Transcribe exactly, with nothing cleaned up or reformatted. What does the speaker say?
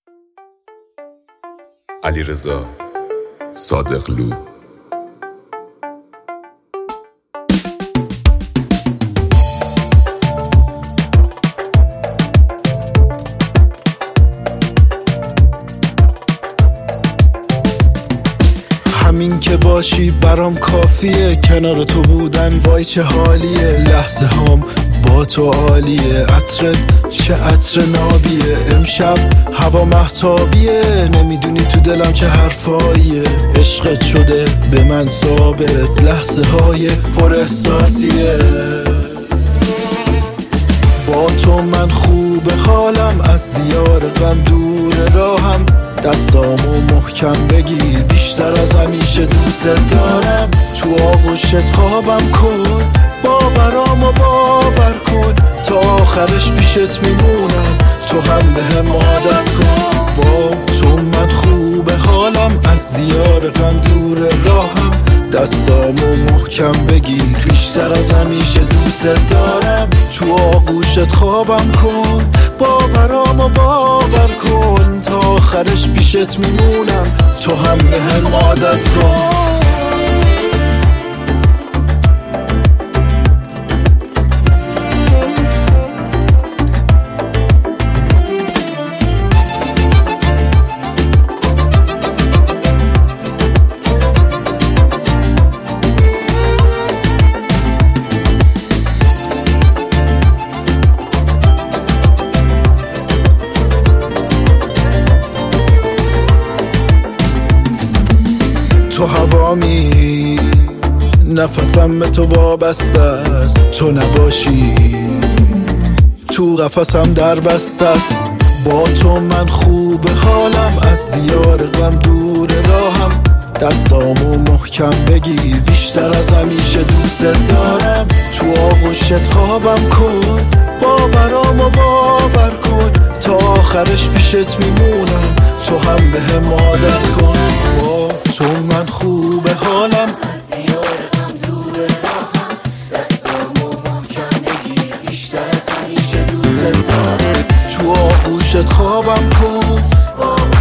علیرضا صادقلو. همین که باشی برام کافیه، کنار تو بودن وای چه حالیه، لحظه هام با تو عالیه، عطرت چه عطر نابیه، امشب هوا مهتابیه، نمیدونی تو دلم چه حرفاییه، عشقت شده به من ثابت، لحظه های پر احساسیه، با تو من خوب حالم، از دیار غم دور راهم، دستامو محکم بگیر، بیشتر از همیشه دوست دارم، تو آغوشت خوابم کن، باورامو باور کن، تا آخرش پیشت میمونم، تو هم به هم عادت کن، با تو من خوب حالم، از دیار غم دور راهم، دستامو محکم بگیر، بیشتر از همیشه دوست دارم، تو آغوشت خوابم کن، باورامو باور کن، تا آخرش پیشت میمونم، تو هم به هم عادت کن. تو هوامی، نفسم به تو وابسته است، تو نباشی تو قفسم در بسته است، با تو من خوب حالم، از دیار غم دور راهم، دستامو محکم بگیر، بیشتر از همیشه دوست دارم، تو آغوشت خوابم کن، باورامو باور کن، تا آخرش پیشت میمونم، تو هم به هم عادت کن، با تو من خوب حالم، از دیار غم دور راهم، دستامو محکم بگیر، بیشتر از همیشه دوست دارم، تو آغوشت خوابم کن،